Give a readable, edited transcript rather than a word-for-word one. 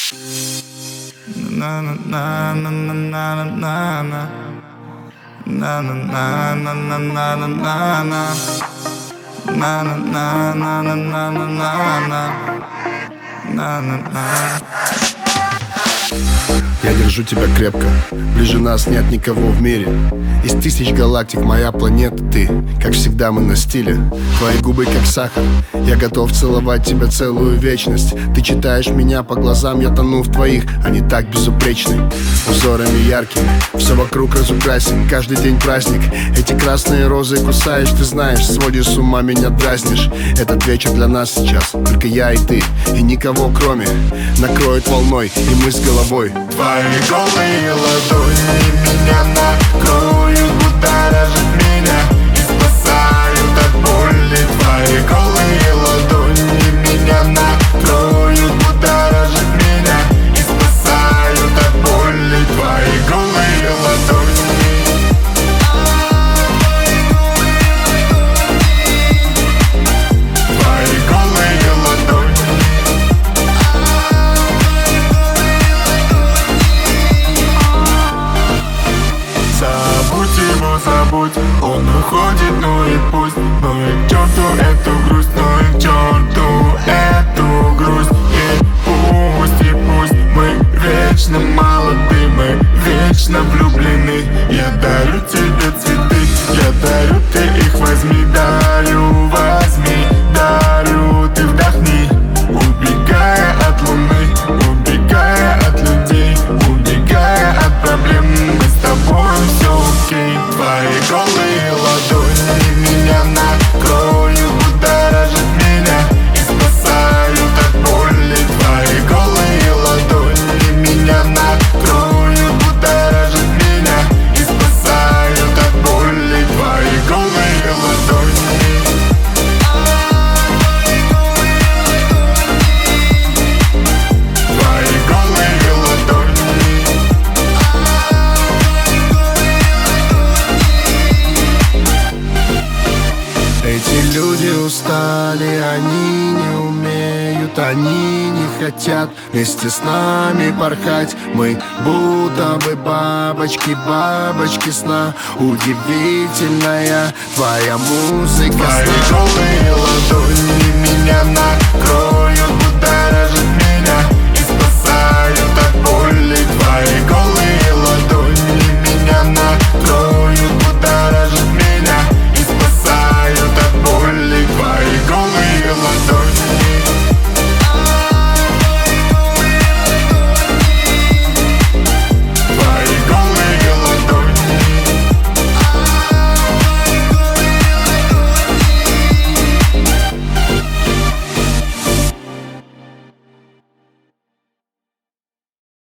Na na na na na na na na na. Na na na na na na na na na. Na na na na na na na na. На на на. Я держу тебя крепко, ближе нас нет никого в мире. Из тысяч галактик моя планета ты. Как всегда мы на стиле, твои губы как сахар. Я готов целовать тебя целую вечность. Ты читаешь меня по глазам, я тону в твоих. Они так безупречны, узорами яркими. Все вокруг разукрасим, каждый день праздник. Эти красные розы кусаешь, ты знаешь, сводишь с ума, меня дразнишь. Этот вечер для нас сейчас, только я и ты, и никого кроме. Накроет волной, и мы с головой. Твои голые ладони меня накроют, будоражат меня и спасают от боли. Твои голые ладони меня накроют, будоражат меня и спасают от боли. Твои голые ладони. Твои голые ладони. Забудь его, забудь, он уходит, ну и пусть. Ну и к черту эту грусть, ну и к черту эту грусть. И пусть мы вечно молоды, мы вечно влюблены. Я дарю тебе цветы, я дарю, ты их возьми. Дарю, возьми, дарю, ты вдохни. Убегая от луны, убегая от людей, убегая от проблем, мы с тобой все окей. Твои голые ладони меня накроют, будоражат меня и спасают от боли. Твои голые ладони меня накроют, будоражат меня и спасают от боли. Твои голые ладони. Твои голые ладони. Эти люди устали, они не умеют, они не хотят вместе с нами порхать. Мы будто бы бабочки, бабочки сна. Удивительная твоя музыка. Твои голые ладони меня накроют,